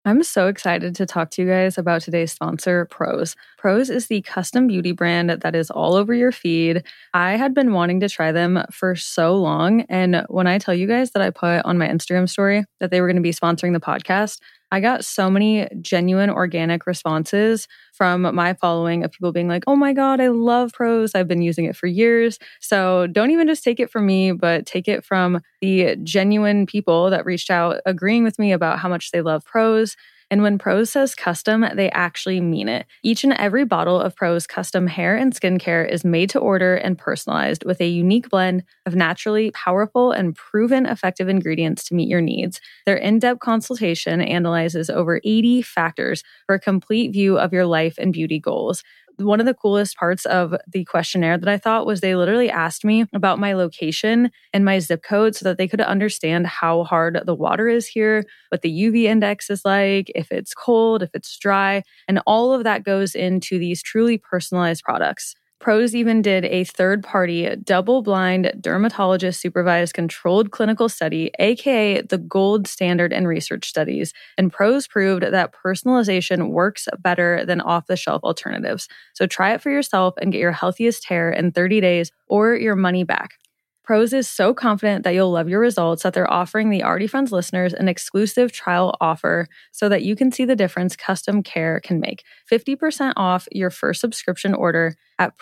I'm so excited to talk to you guys about today's sponsor, Prose. Prose is the custom beauty brand that is all over your feed. I had been wanting to try them for so long. And when I tell you guys that I put on my Instagram story that they were going to be sponsoring the podcast, I got so many genuine organic responses from my following of people being like, oh my God, I love Prose. I've been using it for years. So don't even just take it from me, but take it from the genuine people that reached out agreeing with me about how much they love Prose. And when Prose says custom, they actually mean it. Each and every bottle of Prose custom hair and skincare is made to order and personalized with a unique blend of naturally powerful and proven effective ingredients to meet your needs. Their in-depth consultation analyzes over 80 factors for a complete view of your life and beauty goals. One of the coolest parts of the questionnaire that I thought was they literally asked me about my location and my zip code so that they could understand how hard the water is here, what the UV index is like, if it's cold, if it's dry, and all of that goes into these truly personalized products. Prose even did a third-party, double-blind, dermatologist-supervised controlled clinical study, aka the gold standard in research studies, and Prose proved that personalization works better than off-the-shelf alternatives. So try it for yourself and get your healthiest hair in 30 days or your money back. Prose is so confident that you'll love your results that they're offering the Already Friends listeners an exclusive trial offer so that you can see the difference custom care can make. 50% off your first subscription order at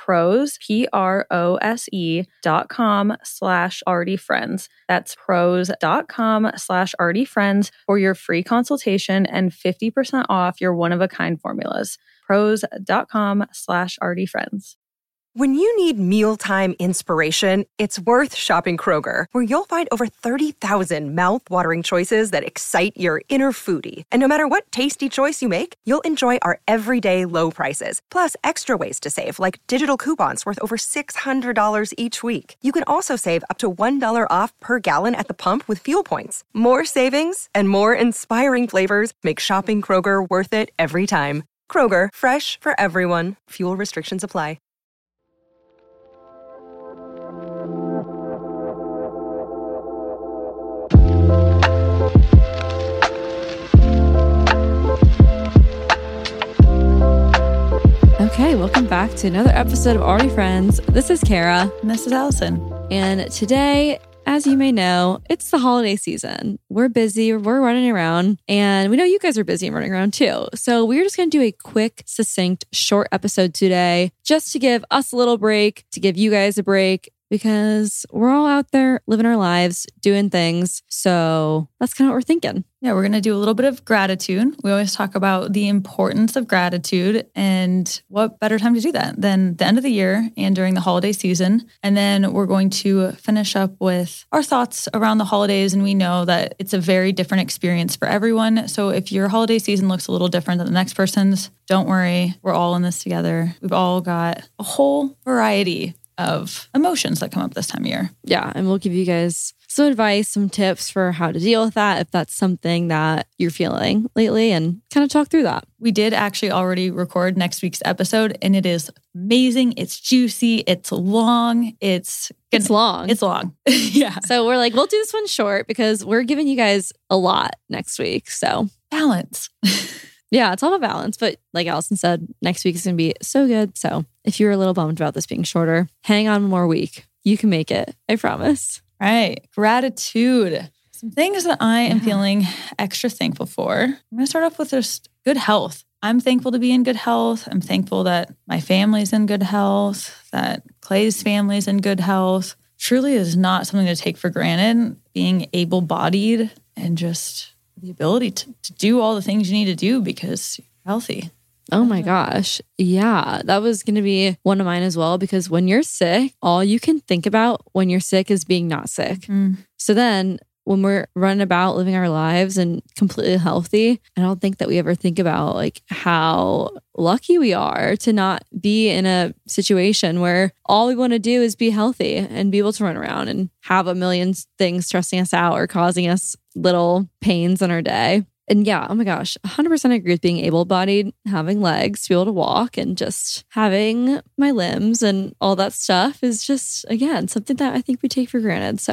prose.com/alreadyfriends. That's prose.com/alreadyfriends for your free consultation and 50% off your one-of-a-kind formulas. prose.com/alreadyfriends. When you need mealtime inspiration, it's worth shopping Kroger, where you'll find over 30,000 mouth-watering choices that excite your inner foodie. And no matter what tasty choice you make, you'll enjoy our everyday low prices, plus extra ways to save, like digital coupons worth over $600 each week. You can also save up to $1 off per gallon at the pump with fuel points. More savings and more inspiring flavors make shopping Kroger worth it every time. Kroger, fresh for everyone. Fuel restrictions apply. Okay, welcome back to another episode of Already Friends. This is Kara. And this is Allison. And today, as you may know, it's the holiday season. We're busy, we're running around, and we know you guys are busy and running around too. So we're just going to do a quick, succinct, short episode today just to give us a little break, to give you guys a break, because we're all out there living our lives, doing things. So that's kind of what we're thinking. Yeah, we're going to do a little bit of gratitude. We always talk about the importance of gratitude, and what better time to do that than the end of the year and during the holiday season. And then we're going to finish up with our thoughts around the holidays. And we know that it's a very different experience for everyone. So if your holiday season looks a little different than the next person's, don't worry. We're all in this together. We've all got a whole variety of emotions that come up this time of year. Yeah, and we'll give you guys some advice, some tips for how to deal with that if that's something that you're feeling lately, and kind of talk through that. We did actually already record next week's episode, and it is amazing. It's juicy. It's long. It's long. It's long. Yeah. So we're like, we'll do this one short because we're giving you guys a lot next week. So balance. Yeah, it's all about balance. But like Allison said, next week is going to be so good. So if you're a little bummed about this being shorter, hang on one more week. You can make it. I promise. Right. Gratitude. Some things that I am feeling extra thankful for. I'm going to start off with just good health. I'm thankful to be in good health. I'm thankful that my family's in good health, that Clay's family's in good health. Truly is not something to take for granted. Being able-bodied and just the ability to do all the things you need to do because you're healthy. Oh my gosh. Yeah, that was going to be one of mine as well, because when you're sick, all you can think about when you're sick is being not sick. So then when we're running about living our lives and completely healthy, I don't think that we ever think about like how lucky we are to not be in a situation where all we want to do is be healthy and be able to run around and have a million things stressing us out or causing us little pains in our day. And yeah, oh my gosh, 100% agree with being able-bodied, having legs to be able to walk, and just having my limbs and all that stuff is just, again, something that I think we take for granted. So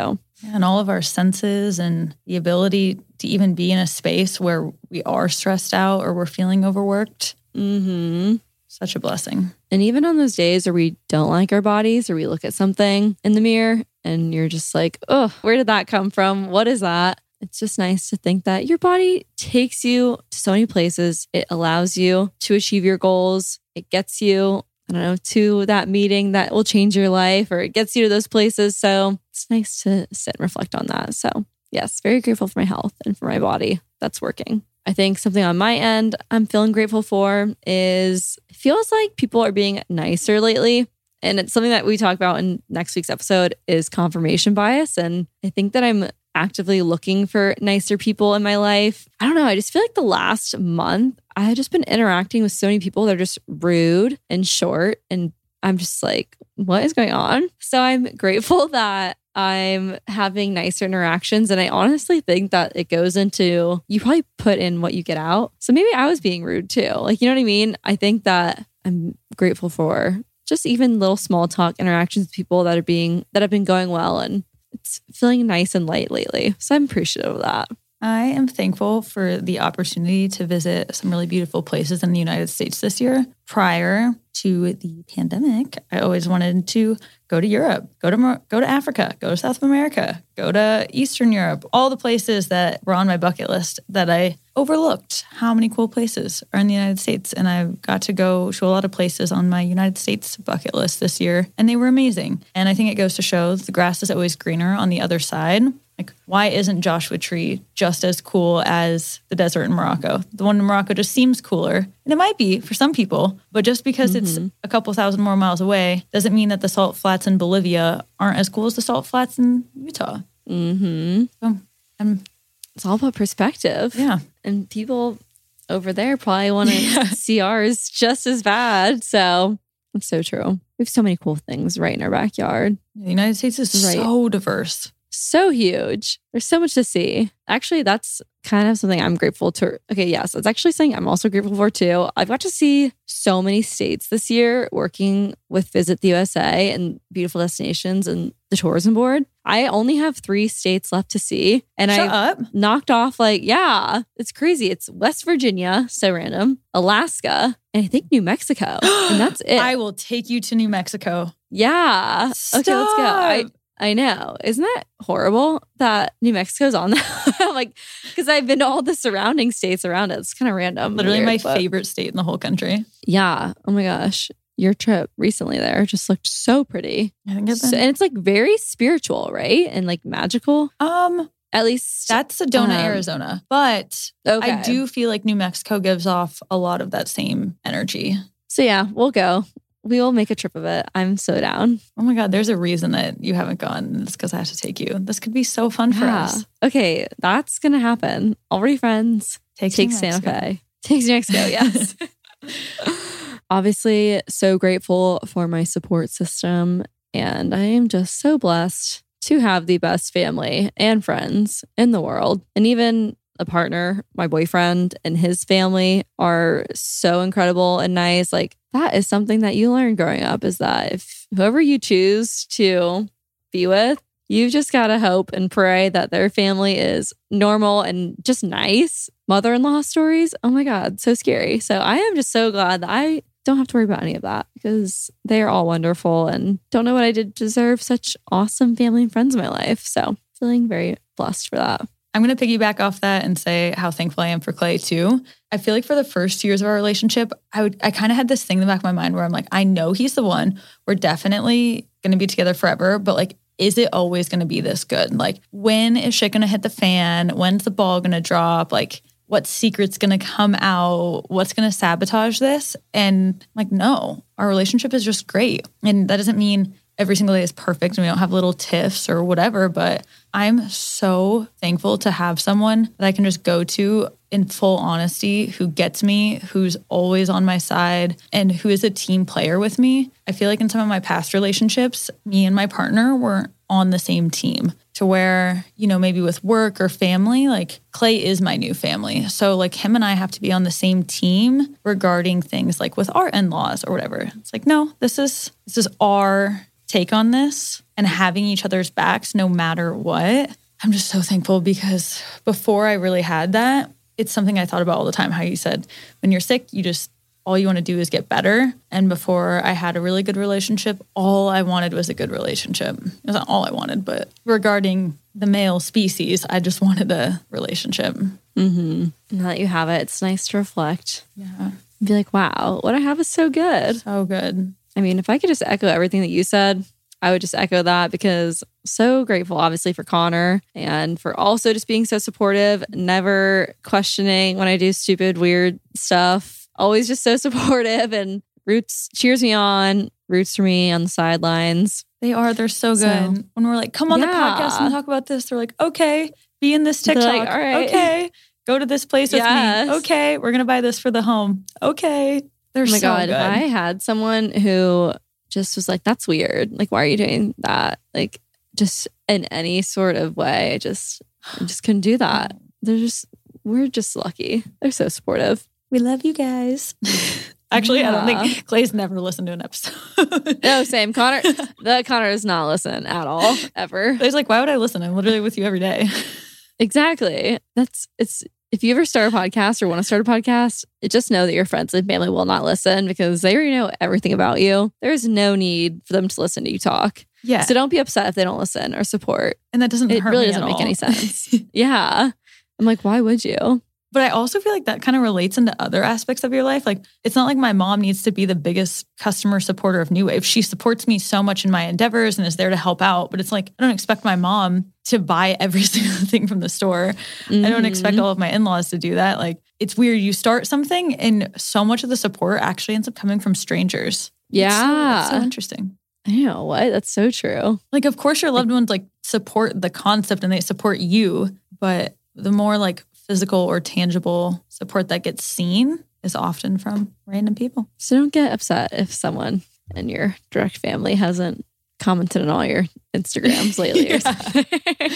And all of our senses and the ability to even be in a space where we are stressed out or we're feeling overworked. Mm-hmm. Such a blessing. And even on those days where we don't like our bodies or we look at something in the mirror and you're just like, oh, where did that come from? What is that? It's just nice to think that your body takes you to so many places. It allows you to achieve your goals. It gets you, I don't know, to that meeting that will change your life, or it gets you to those places. So it's nice to sit and reflect on that. So yes, very grateful for my health and for my body that's working. I think something on my end I'm feeling grateful for is it feels like people are being nicer lately. And it's something that we talk about in next week's episode is confirmation bias. And I think that I'm actively looking for nicer people in my life. I don't know. I just feel like the last month I've just been interacting with so many people that are just rude and short. And I'm just like, what is going on? So I'm grateful that I'm having nicer interactions. And I honestly think that it goes into, you probably put in what you get out. So maybe I was being rude too. Like, you know what I mean? I think that I'm grateful for just even little small talk interactions with people that have been going well. And it's feeling nice and light lately. So I'm appreciative of that. I am thankful for the opportunity to visit some really beautiful places in the United States this year. Prior to the pandemic, I always wanted to go to Europe, go to Africa, go to South America, go to Eastern Europe, all the places that were on my bucket list that I overlooked. How many cool places are in the United States? And I got to go to a lot of places on my United States bucket list this year, and they were amazing. And I think it goes to show the grass is always greener on the other side. Like, why isn't Joshua Tree just as cool as the desert in Morocco? The one in Morocco just seems cooler. And it might be for some people, but just because it's a couple thousand more miles away doesn't mean that the salt flats in Bolivia aren't as cool as the salt flats in Utah. Mm-hmm. So, it's all about perspective. Yeah. And people over there probably want to see ours just as bad. So it's so true. We have so many cool things right in our backyard. The United States is so diverse. So huge. There's so much to see. Actually, that's kind of something I'm grateful to. Okay, yes, that's actually something I'm also grateful for too. I've got to see so many states this year working with Visit the USA and beautiful destinations and the tourism board. I only have 3 states left to see. And I knocked off it's crazy. It's West Virginia, so random, Alaska, and I think New Mexico. And that's it. I will take you to New Mexico. Yeah. Stop. Okay, let's go. I know. Isn't that horrible that New Mexico's on that? Like, because I've been to all the surrounding states around it. It's kind of random. Literally my favorite state in the whole country. Yeah. Oh my gosh. Your trip recently there just looked so pretty. I think and it's like very spiritual, right? And like magical. At least that's Sedona, Arizona. But okay. I do feel like New Mexico gives off a lot of that same energy. So yeah, we'll go. We will make a trip of it. I'm so down. Oh my God, there's a reason that you haven't gone. It's because I have to take you. This could be so fun for us. Okay, that's going to happen. Already friends. Take Santa Fe. Takes New Mexico, yes. Obviously, so grateful for my support system. And I am just so blessed to have the best family and friends in the world. And even a partner, my boyfriend and his family are so incredible and nice. Like, that is something that you learn growing up, is that if whoever you choose to be with, you've just got to hope and pray that their family is normal and just nice. Mother-in-law stories, oh my God, so scary. So I am just so glad that I don't have to worry about any of that, because they are all wonderful and don't know what I did to deserve such awesome family and friends in my life. So feeling very blessed for that. I'm going to piggyback off that and say how thankful I am for Clay too. I feel like for the first years of our relationship, I kind of had this thing in the back of my mind where I'm like, I know he's the one. We're definitely going to be together forever. But like, is it always going to be this good? Like, when is shit going to hit the fan? When's the ball going to drop? Like, what secret's going to come out? What's going to sabotage this? And like, no, our relationship is just great. And that doesn't mean every single day is perfect and we don't have little tiffs or whatever, but I'm so thankful to have someone that I can just go to in full honesty, who gets me, who's always on my side, and who is a team player with me. I feel like in some of my past relationships, me and my partner weren't on the same team, to where, you know, maybe with work or family, like Clay is my new family. So like him and I have to be on the same team regarding things like with our in-laws or whatever. It's like, no, this is our take on this and having each other's backs no matter what. I'm just so thankful because before I really had that, it's something I thought about all the time. How you said, when you're sick, all you want to do is get better. And before I had a really good relationship, all I wanted was a good relationship. It wasn't all I wanted, but regarding the male species, I just wanted a relationship. Mm-hmm. Now that you have it, it's nice to reflect. Yeah. Be like, wow, what I have is so good. So good. I mean, if I could just echo everything that you said, I would just echo that because so grateful, obviously, for Connor and for also just being so supportive, never questioning when I do stupid, weird stuff. Always just so supportive, and Roots cheers me on, roots for me on the sidelines. They're so good. When we're like, come on the podcast and talk about this, they're like, okay, be in this TikTok. Like, all right. Okay, go to this place with me. Okay, we're going to buy this for the home. Okay. They're so God, good. If I had someone who just was like, that's weird. Like, why are you doing that? Like, just in any sort of way, I just couldn't do that. We're just lucky. They're so supportive. We love you guys. Actually, I don't think Clay's never listened to an episode. No, same. Connor does not listen at all, ever. Clay's like, why would I listen? I'm literally with you every day. Exactly. If you ever start a podcast or want to start a podcast, just know that your friends and family will not listen because they already know everything about you. There's no need for them to listen to you talk. Yeah. So don't be upset if they don't listen or support. And that doesn't hurt me really doesn't at make all. any sense. Yeah. I'm like, why would you? But I also feel like that kind of relates into other aspects of your life. Like, it's not like my mom needs to be the biggest customer supporter of New Wave. She supports me so much in my endeavors and is there to help out. But it's like, I don't expect my mom to buy every single thing from the store. Mm-hmm. I don't expect all of my in-laws to do that. Like, it's weird. You start something and so much of the support actually ends up coming from strangers. Yeah. It's so interesting. I know. What? That's so true. Like, of course, your loved ones like support the concept and they support you. But the more like physical or tangible support that gets seen is often from random people. So don't get upset if someone in your direct family hasn't commented on all your Instagrams lately or something.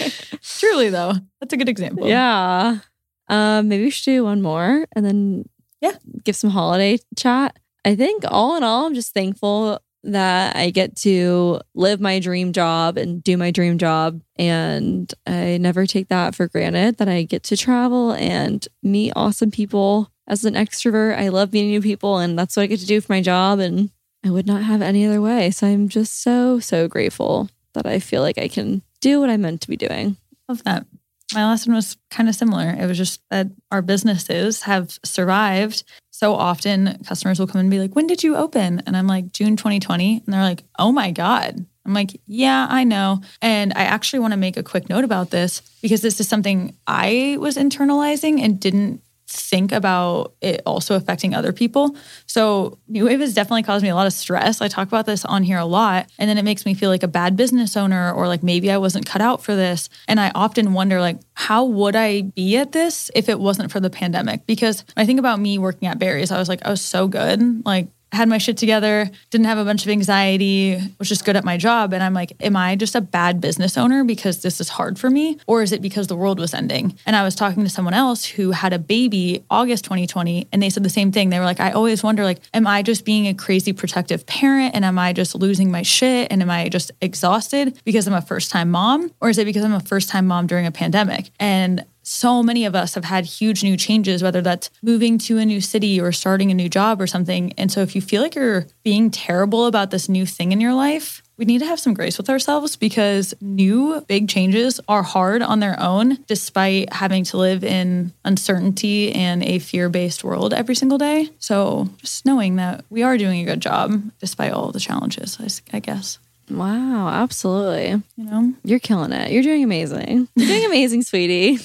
Truly, though. That's a good example. Yeah. Maybe we should do one more and then give some holiday chat. I think all in all, I'm just thankful that I get to live my dream job and do my dream job. And I never take that for granted, that I get to travel and meet awesome people. As an extrovert, I love meeting new people, and that's what I get to do for my job. And I would not have any other way. So I'm just so, so grateful that I feel like I can do what I'm meant to be doing. Love that. My last one was kind of similar. It was just that our businesses have survived. So often customers will come and be like, when did you open? And I'm like, June 2020. And they're like, oh my God. I'm like, yeah, I know. And I actually want to make a quick note about this because this is something I was internalizing and didn't think about it also affecting other people. So New Wave has definitely caused me a lot of stress. I talk about this on here a lot. And then it makes me feel like a bad business owner or like maybe I wasn't cut out for this. And I often wonder like, how would I be at this if it wasn't for the pandemic? Because when I think about me working at Barry's, I was like, I was so good. Like, had my shit together, didn't have a bunch of anxiety, was just good at my job. And I'm like, am I just a bad business owner because this is hard for me? Or is it because the world was ending? And I was talking to someone else who had a baby August 2020, and they said the same thing. They were like, I always wonder, like, am I just being a crazy protective parent? And am I just losing my shit? And am I just exhausted because I'm a first-time mom? Or is it because I'm a first-time mom during a pandemic? And so many of us have had huge new changes, whether that's moving to a new city or starting a new job or something. And so if you feel like you're being terrible about this new thing in your life, we need to have some grace with ourselves because new big changes are hard on their own, despite having to live in uncertainty and a fear-based world every single day. So just knowing that we are doing a good job despite all the challenges, I guess. Wow, absolutely. You know, you're killing it. You're doing amazing. You're doing amazing, sweetie.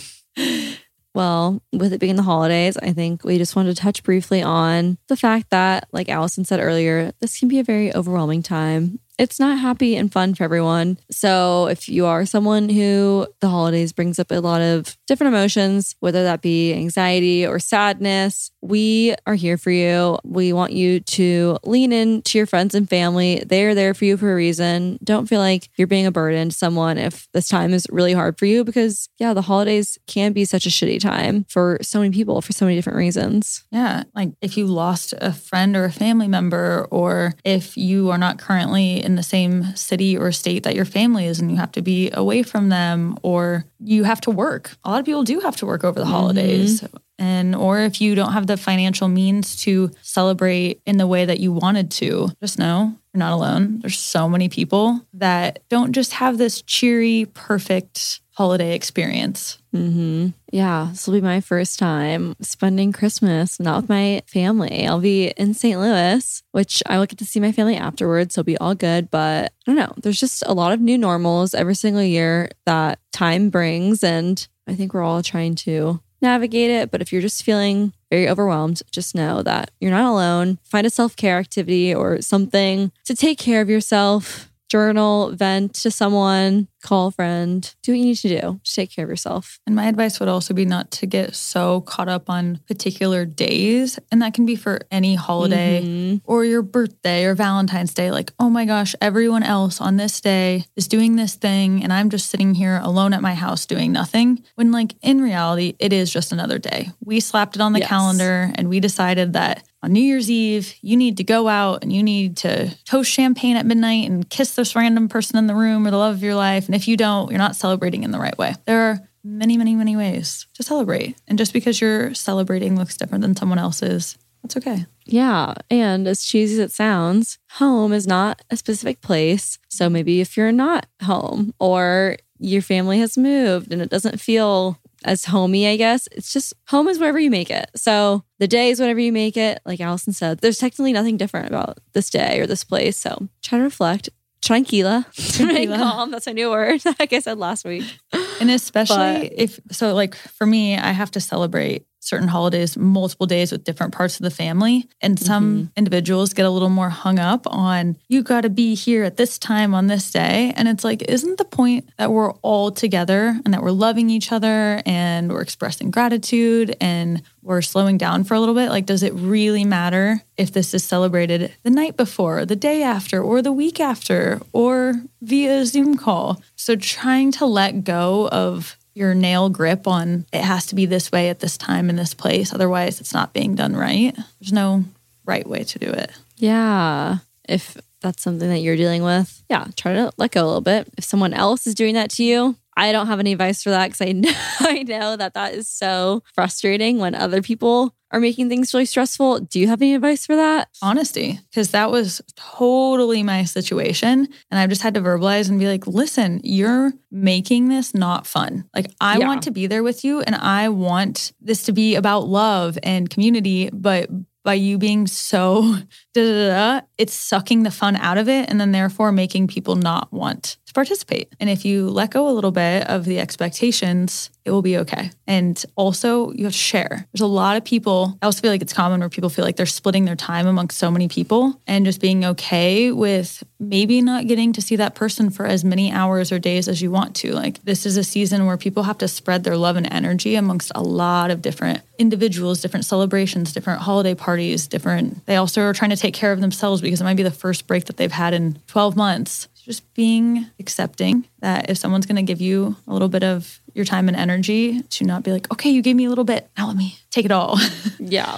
Well, with it being the holidays, I think we just wanted to touch briefly on the fact that, like Allison said earlier, this can be a very overwhelming time. It's not happy and fun for everyone. So if you are someone who the holidays brings up a lot of different emotions, whether that be anxiety or sadness, we are here for you. We want you to lean in to your friends and family. They are there for you for a reason. Don't feel like you're being a burden to someone if this time is really hard for you because, yeah, the holidays can be such a shitty time for so many people for so many different reasons. Yeah. Like if you lost a friend or a family member, or if you are not currently in the same city or state that your family is and you have to be away from them, or you have to work. A lot of people do have to work over the holidays. Or if you don't have the financial means to celebrate in the way that you wanted to, just know you're not alone. There's so many people that don't just have this cheery, perfect holiday experience. Yeah, this will be my first time spending Christmas not with my family. I'll be in St. Louis, which I will get to see my family afterwards, so it'll be all good. But I don't know, there's just a lot of new normals every single year that time brings. And I think we're all trying to navigate it. But if you're just feeling very overwhelmed, just know that you're not alone. Find a self-care activity or something to take care of yourself. Journal, vent to someone, call a friend, do what you need to do. Just take care of yourself. And my advice would also be not to get so caught up on particular days. And that can be for any holiday or your birthday or Valentine's Day. Like, oh my gosh, everyone else on this day is doing this thing. And I'm just sitting here alone at my house doing nothing. When like in reality, it is just another day. We slapped it on the calendar and we decided that on New Year's Eve, you need to go out and you need to toast champagne at midnight and kiss this random person in the room or the love of your life. And if you don't, you're not celebrating in the right way. There are many, many, many ways to celebrate. And just because you're celebrating looks different than someone else's, that's okay. Yeah. And as cheesy as it sounds, home is not a specific place. So maybe if you're not home or your family has moved and it doesn't feel as homey, I guess. It's just home is wherever you make it. So the day is whatever you make it. Like Allison said, there's technically nothing different about this day or this place. So try to reflect. Tranquila. Remain calm. That's a new word, like I said last week. And especially like for me, I have to celebrate certain holidays, multiple days with different parts of the family. And some individuals get a little more hung up on, you got to be here at this time on this day. And it's like, isn't the point that we're all together and that we're loving each other and we're expressing gratitude and we're slowing down for a little bit? Like, does it really matter if this is celebrated the night before, the day after, or the week after, or via Zoom call? So trying to let go of your nail grip on it has to be this way at this time in this place. Otherwise, it's not being done right. There's no right way to do it. Yeah. If that's something that you're dealing with, try to let go a little bit. If someone else is doing that to you, I don't have any advice for that because I know that is so frustrating when other people are making things really stressful. Do you have any advice for that? Honesty, because that was totally my situation. And I've just had to verbalize and be like, listen, you're making this not fun. Like I want to be there with you and I want this to be about love and community, but by you being so it's sucking the fun out of it and then therefore making people not want to participate. And if you let go a little bit of the expectations, it will be okay. And also you have to share. There's a lot of people, I also feel like it's common where people feel like they're splitting their time amongst so many people and just being okay with maybe not getting to see that person for as many hours or days as you want to. Like this is a season where people have to spread their love and energy amongst a lot of different individuals, different celebrations, different holiday parties, they also are trying to take care of themselves because it might be the first break that they've had in 12 months. Just being accepting that if someone's going to give you a little bit of your time and energy, to not be like, okay, you gave me a little bit, now let me take it all. Yeah.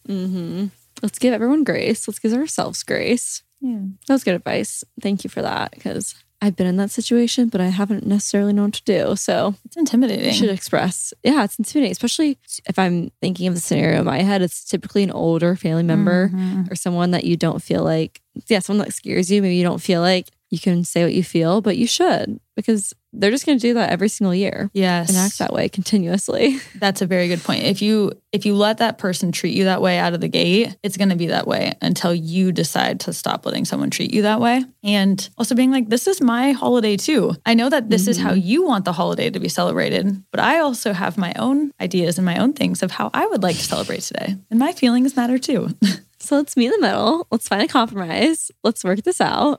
Let's give everyone grace. Let's give ourselves grace. Yeah. That was good advice. Thank you for that because I've been in that situation, but I haven't necessarily known what to do. So it's intimidating. You should express. Yeah, it's intimidating, especially if I'm thinking of the scenario in my head. It's typically an older family member or someone that you don't feel like, someone that scares you. Maybe you don't feel like you can say what you feel, but you should because they're just going to do that every single year. Yes. And act that way continuously. That's a very good point. If you let that person treat you that way out of the gate, it's going to be that way until you decide to stop letting someone treat you that way. And also being like, this is my holiday too. I know that this is how you want the holiday to be celebrated, but I also have my own ideas and my own things of how I would like to celebrate today. And my feelings matter too. So let's meet in the middle. Let's find a compromise. Let's work this out.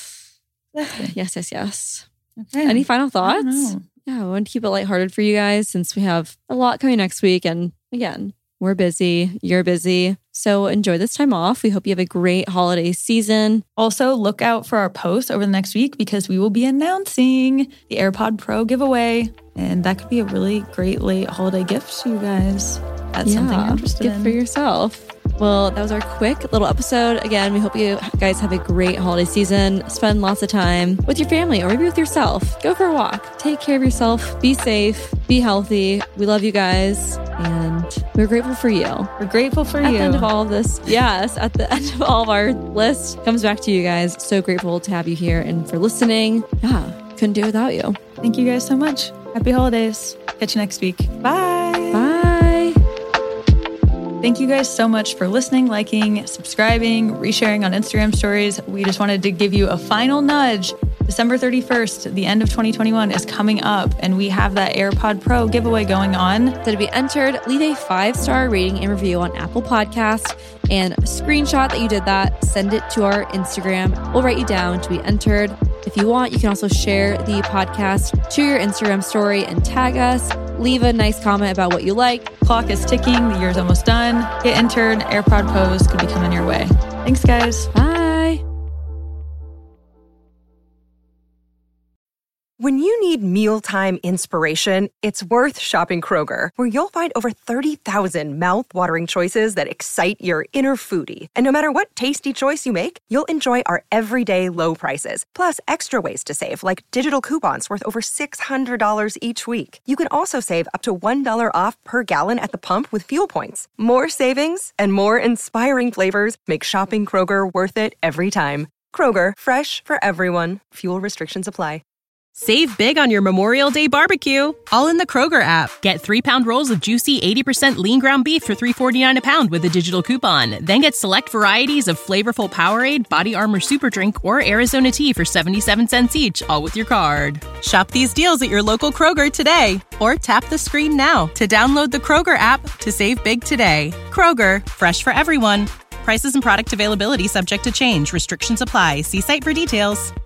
Yes. Okay. Any final thoughts? Yeah, I want to keep it lighthearted for you guys since we have a lot coming next week. And again, we're busy. You're busy. So enjoy this time off. We hope you have a great holiday season. Also, look out for our posts over the next week because we will be announcing the AirPod Pro giveaway. And that could be a really great late holiday gift to you guys. That's something you're interested in. Gift for yourself. Well, that was our quick little episode. Again, we hope you guys have a great holiday season. Spend lots of time with your family or maybe with yourself. Go for a walk. Take care of yourself. Be safe. Be healthy. We love you guys. And we're grateful for you. We're grateful for you. At the end of all of this, yes, at the end of all of our list, comes back to you guys. So grateful to have you here and for listening. Yeah, couldn't do it without you. Thank you guys so much. Happy holidays. Catch you next week. Bye. Bye. Thank you guys so much for listening, liking, subscribing, resharing on Instagram stories. We just wanted to give you a final nudge. December 31st, the end of 2021 is coming up, and we have that AirPod Pro giveaway going on. So to be entered, leave a 5-star rating and review on Apple Podcast and screenshot that you did that. Send it to our Instagram. We'll write you down to be entered. If you want, you can also share the podcast to your Instagram story and tag us. Leave a nice comment about what you like. Clock is ticking. The year's almost done. Get entered. AirPod Pros could be coming your way. Thanks, guys. Bye. When you need mealtime inspiration, it's worth shopping Kroger, where you'll find over 30,000 mouth-watering choices that excite your inner foodie. And no matter what tasty choice you make, you'll enjoy our everyday low prices, plus extra ways to save, like digital coupons worth over $600 each week. You can also save up to $1 off per gallon at the pump with fuel points. More savings and more inspiring flavors make shopping Kroger worth it every time. Kroger, fresh for everyone. Fuel restrictions apply. Save big on your Memorial Day barbecue, all in the Kroger app. Get 3-pound rolls of juicy 80% lean ground beef for $3.49 a pound with a digital coupon. Then get select varieties of flavorful Powerade, Body Armor Super Drink, or Arizona tea for 77 cents each, all with your card. Shop these deals at your local Kroger today, or tap the screen now to download the Kroger app to save big today. Kroger, fresh for everyone. Prices and product availability subject to change. Restrictions apply. See site for details.